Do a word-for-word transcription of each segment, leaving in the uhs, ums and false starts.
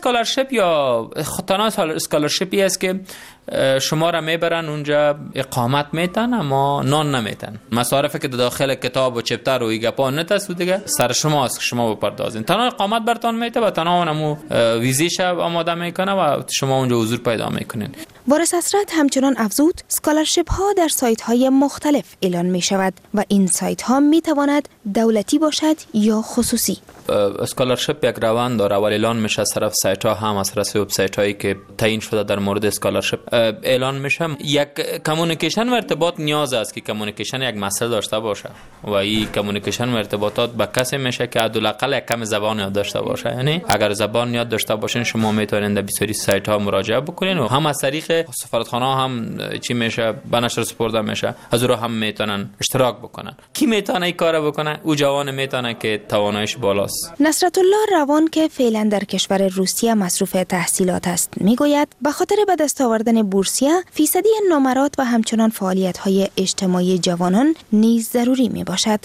اسکالرشپ یا تنها اسکالرشپی است که شما را میبرن اونجا اقامت میتن اما نان نمیتن. مصارفی که داخل کتاب و چپتر و ایگپا نتست و دیگه سر شماست که شما بپردازین. تنها اقامت برتان میته و تنها اونمو ویزیش آماده میکنه و شما اونجا حضور پیدا میکنین. وارث حسرت همچنان افزود اسکالرشپ ها در سایت های مختلف اعلان می شود و این سایت ها می تواند دولتی باشد یا خصوصی. اسکالرشپ یک روند داره و اعلان میشه از طرف سایت ها هم از طرف وب سایت هایی که تعیین شده در مورد اسکالرشپ اعلان میشه. یک کمیونیکیشن و ارتباط نیاز است که کمیونیکیشن یک مسئله داشته باشه و این کمیونیکیشن و ارتباطات به کسی میشه که حداقل یک کم زبان یاد داشته باشه. یعنی اگر زبان یاد داشته باشین شما میتونید به بسیاری سایت ها مراجعه بکنین و هم از طریق سفارتخانه هم چی میشه به نشر سپرده میشه، از اون هم میتونن اشتراک بکنن. کی میتونه این کارو بکنه؟ او جوان میتونه که تواناییش بالاست. نصرت الله روان که فعلا در کشور روسیه مصروف تحصیلات است میگوید به خاطر به دست آوردن بورسیه فیصدی نمرات و همچنان فعالیت‌های اجتماعی جوانان نیز ضروری میباشد.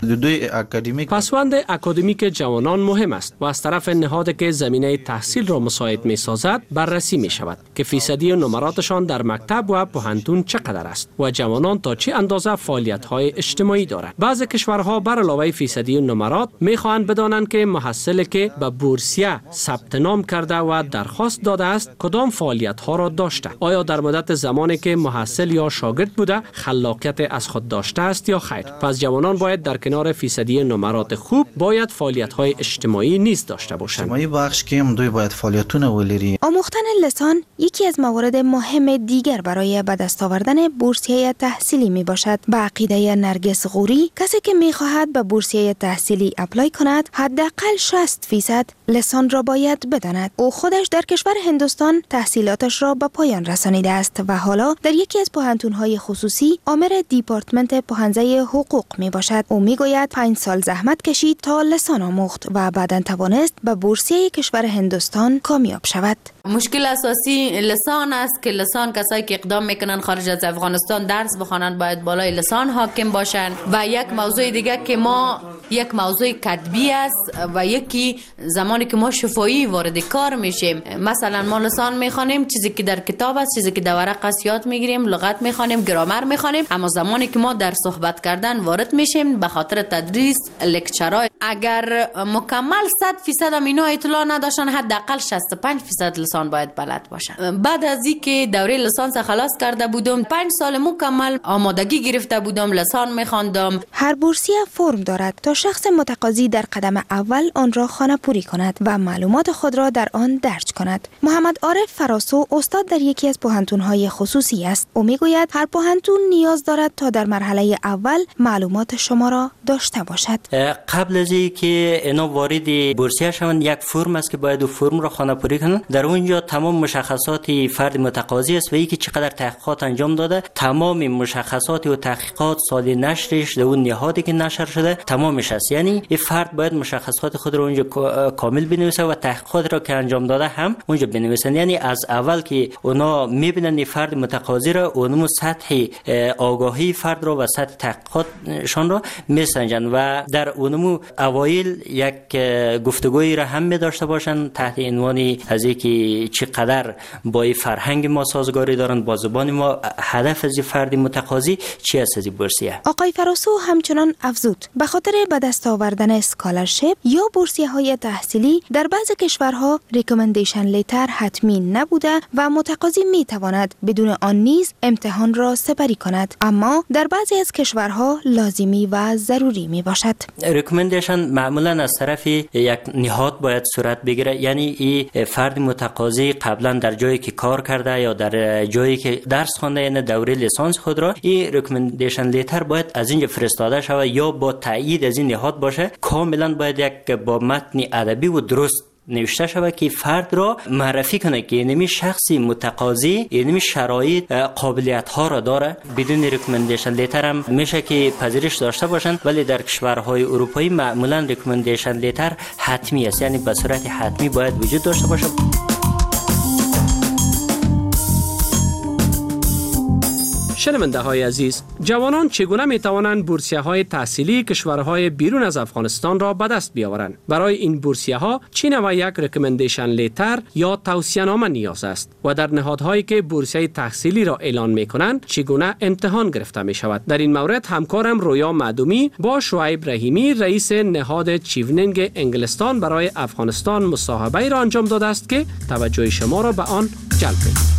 پسوند اکادمیک جوانان مهم است و از طرف نهادی که زمینه تحصیل را مساعد می سازد بررسی می شود که فیصدی نمراتشان در مکتب و پوهنتون چقدر است و جوانان تا چه اندازه فعالیت های اجتماعی دارند. بعضی کشورها بر علاوه فیصدی نمرات می خواهند بدانند که محصلی که به بورسیه ثبت نام کرده و درخواست داده است کدام فعالیت ها را داشته، آیا در مدت زمانی که محصل یا شاگرد بوده خلاقیت از خود داشته است یا خیر. پس جوانان باید در کنار فیصدی نمرات خوب باید فعالیت‌های اجتماعی نیز داشته باشند. اجتماعی بخش که هم دوی باید فعالیتونه ولری. آموختن لسان یکی از موارد مهم دیگر برای به دست آوردن بورسیه تحصیلی می باشد. به عقیده نرگس غوری کسی که می خواهد به بورسیه تحصیلی اپلای کند حداقل شصت درصد لسان را باید بداند. او خودش در کشور هندوستان تحصیلاتش را به پایان رسانیده است و حالا در یکی از پوهنتون‌های خصوصی آمر دیپارتمنت پوهنځی حقوق می باشد. او می گوید پنج سال زحمت کشید تا لسان آموخت و بعداً توانست به بورسیه کشور هندوستان کامیاب شود. مشکل اساسی لسان است که لسان کسایی که اقدام میکنن خارج از افغانستان درس بخوانند باید بالای لسان حاکم باشند. و یک موضوع دیگه که ما یک موضوع کتبی است و یکی زمانی که ما شفاهی وارد کار میشیم، مثلا ما لسان میخوانیم چیزی که در کتاب است، چیزی که در ورق است یاد میگیریم، لغت میخوانیم، گرامر میخوانیم، اما زمانی که ما در صحبت کردن وارد میشیم به خاطر تدریس لکچرهای اگر مکمل صد درصد هم اینا اطلاع نداشتن حداقل شصت و پنج درصد لسان باید بلد باشن. بعد از اینکه دوره لسانس خلاص کرده بودم پنج سال مکمل آمادگی گرفته بودم، لسان میخواندم. هر بورسیه فرم دارد تا شخص متقاضی در قدم اول آن را خانه‌پوری کند و معلومات خود را در آن درج کند. محمد عارف فراسو استاد در یکی از پوهنتون‌های خصوصی است. او میگوید هر پوهنتون نیاز دارد تا در مرحله اول معلومات شما را داشته باشد. قبل از اینکه اینا وارد بورسیه شوند یک فرم است که باید اون فرم را خانه‌پوری کنند. در اونجا تمام مشخصات فرد متقاضی است و اینکه چقدر تحقیقات انجام داده، تمام مشخصات و تحقیقات سال نشرش در اون نهادی که نشر شده تمامش است. یعنی این فرد باید مشخصات خود را اونجا کامل بنویسه و تحقیقات را که انجام داده هم اونجا بنویسن. یعنی از اول که اونا میبینن این فرد متقاضی را، اونم سطح آگاهی فرد را و سطح تحقیقاتشان را میسنجن و در اونم اوایل یک گفتگویی را هم می داشته باشن تحت عنوان از اینکه چقدر با این فرهنگ ما سازگاری دارند، با زبان ما، هدف از فرد متقاضی چی است از بورسیه. آقای فراسو همچنان افزود به خاطر به دست آوردن اسکالرشپ یا بورسیه های تحصیلی در بعضی کشورها ریکامندیشن لیتر حتمی نبوده و متقاضی می تواند بدون آن نیز امتحان را سپری کند، اما در بعضی از کشورها لازمی و ضروری می باشد. ریکامندیشن معمولا از طرف یک نهاد باید صورت بگیره. یعنی این فرد متقاضی قبلا در جایی که کار کرده یا در جایی که درس خوانده، یعنی دوره لیسانس خود را، این ریکامندیشن لیتر باید از اینجا فرستاده شود یا با تایید از این نهاد باشه. کاملا باید یک با متن ادبی و درست نوشته شود که فرد را معرفی کنه که اینمی شخصی متقاضی اینمی شرایط قابلیت ها را داره. بدون ریکامندیشن لیتر هم میشه که پذیرش داشته باشند، ولی در کشورهای اروپایی معمولا ریکامندیشن لیتر حتمی است، یعنی به صورت حتمی باید وجود داشته باشه. شنونده های عزیز، جوانان چگونه می توانند بورسیه های تحصیلی کشورهای بیرون از افغانستان را به دست بیاورند؟ برای این بورسیه ها چی نوع یک ریکامندیشن لیتر یا توصیه نامه نیاز است و در نهادهایی که بورسیه تحصیلی را اعلان می کنند چگونه امتحان گرفته می شود؟ در این مورد همکارم رویا معدومی با شعیب رحیمی رئیس نهاد چیونینگ انگلستان برای افغانستان مصاحبه را انجام داده است که توجه شما را به آن جلب کنید.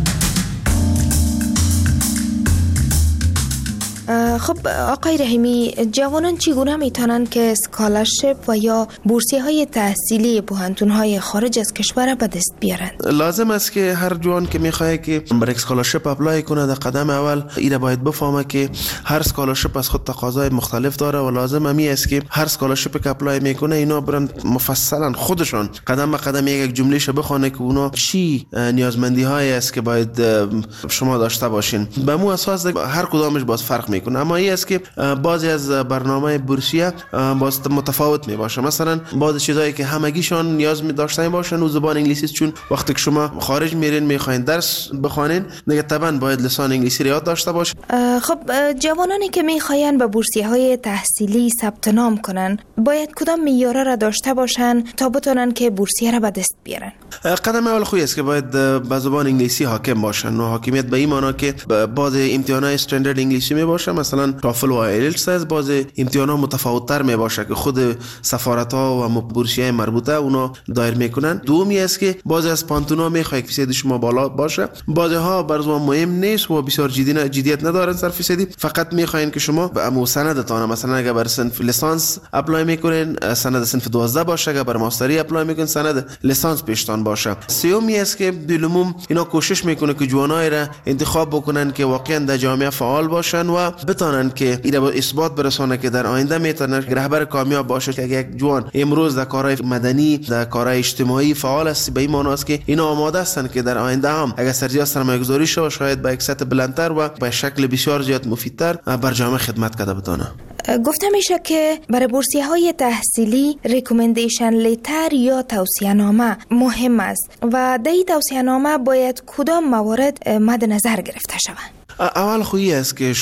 خب آقای رحیمی، جوانان چگونه میتونند که اسکالرشپ و یا بورسیه های تحصیلی پوهنتون های خارج از کشور به دست بیارند؟ لازم است که هر جوان که میخواد که برای اسکالرشپ اپلای کنه در قدم اول اینا باید بفهمه که هر اسکالرشپ از خود تقاضای مختلف داره و لازم امی است که هر اسکالرشپ که اپلای میکنه اینا برن مفصلا خودشان قدم به قدم یک جمله شو بخونه که اونا چی نیازمندی های است که باید شما داشته باشین. به مو اساس هر کدامش باز فرق میکنه، اما این است که بعضی از برنامه بورسیه باز متفاوت می باشه. مثلا بعضی چیزایی که همگیشان نیاز می داشتن باشن و زبان انگلیسی، چون وقتی که شما خارج میرین میخواین درس بخوانین دیگه طبعا باید لسان انگلیسی یاد داشته باشین. خب جوانانی که میخواین به بورسیه های تحصیلی ثبت نام کنن باید کدام معیارا را داشته باشن تا بتونن که بورسیه را به دست بیارن؟ قدم اول خوبی است که باید به زبان انگلیسی حاکم باشن و حاکمیت به این معنی که بعض امتحانات استاندارد انگلیسی می باشه، مثلا تافل و ایلتس از بعض امتحانات متفاوت تر می باشه که خود سفارت ها و بورسیه مربوطه اونا دایر میکنن. دومی است که بعضی از پانتونا میخواد فیصد شما بالا باشه، بعضی ها برای مهم نیست و بسیار جدی جدیت ندارن سر فیصدی، فقط میخواین که شما به امو سندتان، مثلا اگر بر صنف لیسانس اپلای میکنین سند صنف دوازده باشه، اگر بر ماستری اپلای میکنین سند لیسانس پیشتان باشه. سومی است که بالعموم اینا کوشش میکنه که جوانای را انتخاب بکنن که واقعا در جامعه فعال باشن و بتونن که اینا با اثبات برسونه که در آینده میتونن رهبر کامیاب باشه. که یک جوان امروز در کارهای مدنی در کارهای اجتماعی فعال است، به این معنی است که اینا آماده هستند که در آینده هم اگر سرجا سرمایه‌گذاری شه شاید با یک سطح بلندتر و با شکل بسیار زیاد مفیدتر بر جامعه خدمت کرده بتونه. گفته میشه که برای بورسیه های تحصیلی ریکامندیشن لیتر یا توصیه نامه مهم است و در این توصیه نامه باید کدام موارد مد نظر گرفته شود؟ اول خویی است که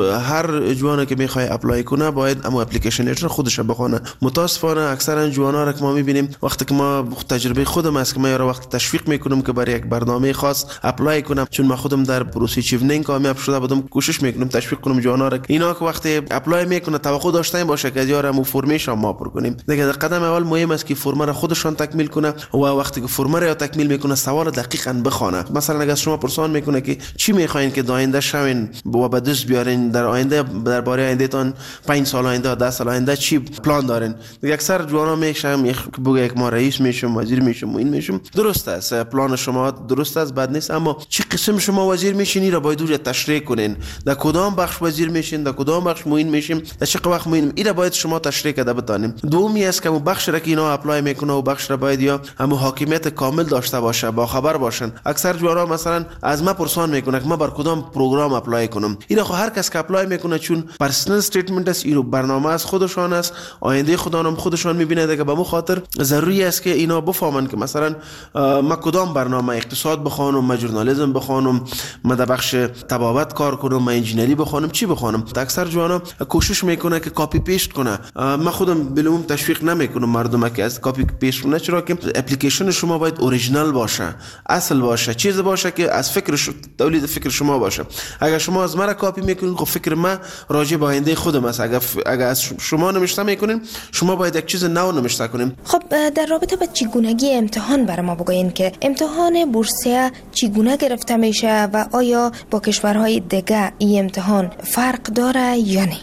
هر جوانی که میخواد اپلای کنه باید اما اپلیکیشن لیتر خودش بخونه. متاسفانه اکثرا جوانا را که ما میبینیم وقتی که ما تجربه خودم است که ما یارو وقت تشویق میکنم که برای یک برنامه خاص اپلای کنم، چون ما خودم در پروسه چیونینگ کامیاب شده بودم، کوشش میکنم تشویق کنم جوانا را اینا که وقتی اپلای میکنه توقع داشته باشه که یارو فرمش ما پر کنیم. دیگه قدم اول مهم است که فرم را خودشان تکمیل کنه و وقتی که فرم را تکمیل میکنه سوال دقیقاً بخونه. مثلا اگر شما پرسان میکنه که چی میخواین که داینده شوین و به دست بیارین در آینده، درباره آینده تان پنج سال آینده ده سال آینده چی پلان دارین؟ دیگه اکثر جوانا میشم بگه یک ما رئیس میشم، وزیر میشم و این میشم. درست است، پلان شما درست است، بد نیست، اما چی قسم شما وزیر میشین را باید اونجا تشریح کنین. در کدام بخش وزیر میشین، در کدام بخش معین میشیم، در چه وقت معین، این باید شما تشریح کرده بتانیم. دومی است که اون بخش را که اینا اپلای میکنه و بخش را باید یا همو حاکمیت کامل داشته باشه، با خبر باشن. اکثر جوانا مثلا از ما پرسان میکنه که ما بر کدام پروگرام اپلای کنم. اینا خو هر کس که اپلای میکنه چون پرسنل استیتمنت است، اینو برنامه از خودشان است، آینده خودشان هم خودشان میبینه. دیگه به مو خاطر ضروری است که اینا بفهمن که مثلا ما کدام برنامه اقتصاد بخونم، ما ژورنالیسم بخونم، ما در بخش طبابت کار کنم، ما انجینری بخونم، چی بخونم. اکثر جوانا کوشش میکنه که کاپی پیست کنه. ما خودم بالعموم تشویق نمیکنم مردم که از کاپی پیست کنه، چرا که اپلیکیشن شما باید اوریجینال باشه، اصل باشه، چیز باشه که از فکر ش... تولید فکر شما باشه. اگر شما از مرا کاپی میکنین خب فکر ما راجع به آینده خودم است. اگر ف... اگر از شما نمیشته میکنین شما باید یک چیز نو نمیشته کنین. خب در رابطه با چگونگی امتحان برای ما بگوین که امتحان بورسیه چگونه گرفته میشه و آیا با کشورهای دیگه این امتحان فرق داره یا نه؟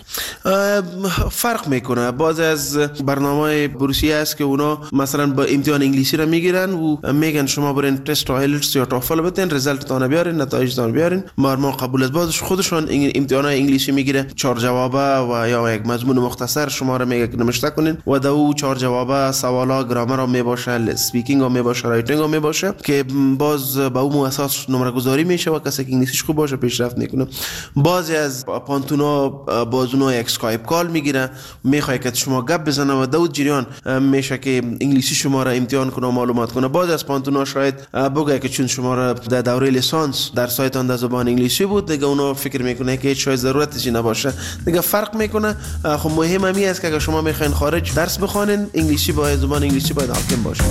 فرق میکنه. بعضی از برنامه بورسیه است که اونا مثلا با امتحان انگلیسی را میگیرن و میگن شما برین تست ایلتس یا توفل بتین، رزلت تان بیارین، نتایج تان بیارین، ما قبول از بعضش خودشون امتحان انگلیسی میگیره، چهار جوابه و یا یک مضمون مختصر شما را میگه که نوشته کنین و دو چهار جوابه سوالا گرامر هم میباشه، اسپیکینگ هم میباشه، رایتینگ هم میباشه که باز با اون اساس نمره گذاری میشه و کسی که انگلیسیش خوب باشه پیشرفت میکنه. بعضی از پانتونا بازونا یک اسکایپ کال میگیره، میخواد که شما گپ بزنه و دو جریان میشه که انگلیسی شما را امتحان کنه و معلومات کنه. بعضی از پانتونا شاید بگه که چون شما را در دوره لیسانس در سایتان در زبان انگلیسی بود دیگه اونا فکر میکنه که هیچ ضرورتش نباشه دیگه فرق میکنه. خب مهم همی است که اگر شما میخواین خارج درس بخوانین انگلیسی باید زبان انگلیسی باید حاکم باشه.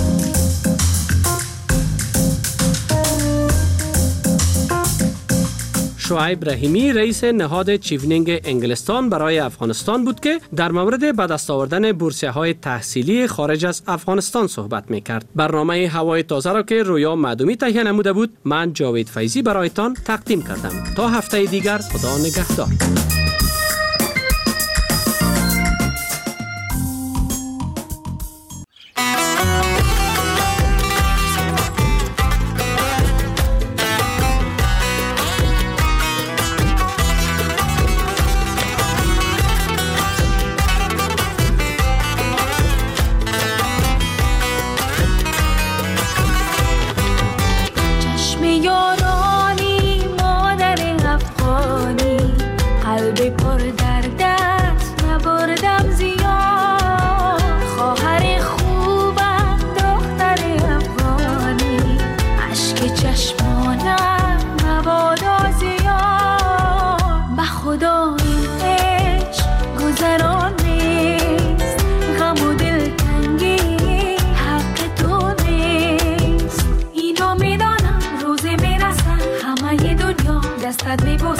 شعیب رحیمی رئیس نهاد چیونینگ انگلستان برای افغانستان بود که در مورد به دست آوردن بورسیه‌های تحصیلی خارج از افغانستان صحبت می‌کرد. برنامه هوای تازه را که رویا معدومی تهیه نموده بود من جاوید فیضی برایتان تقدیم کردم. تا هفته دیگر خدا نگهدار. دستت میبرد